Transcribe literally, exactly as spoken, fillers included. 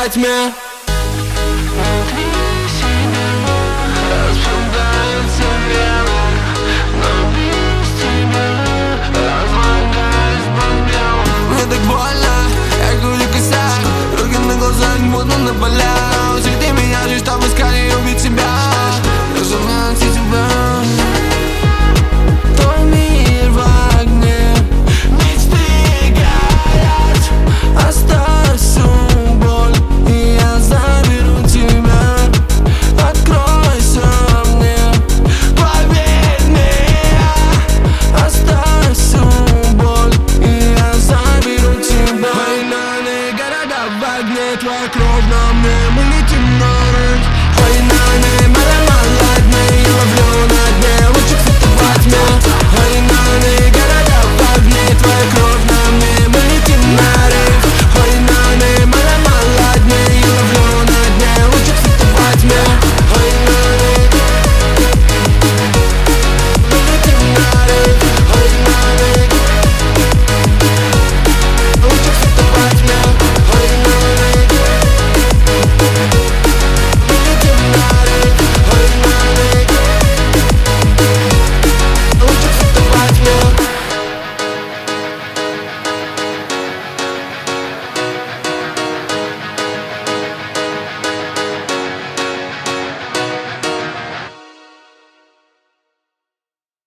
во тьме. Мне так больно, я гулю косяк, руки на глазах, будто на полях. Среди меня жизнь, там искали убить себя. Я же найти тебя. Твой мир в огне, мечты горят. Оставь всю боль, и я заберу тебя. Откройся мне, поверь мне. Оставь всю боль, и я заберу тебя. Война, города в огне, твоя кровь на мне, мы летим на рейс. Война.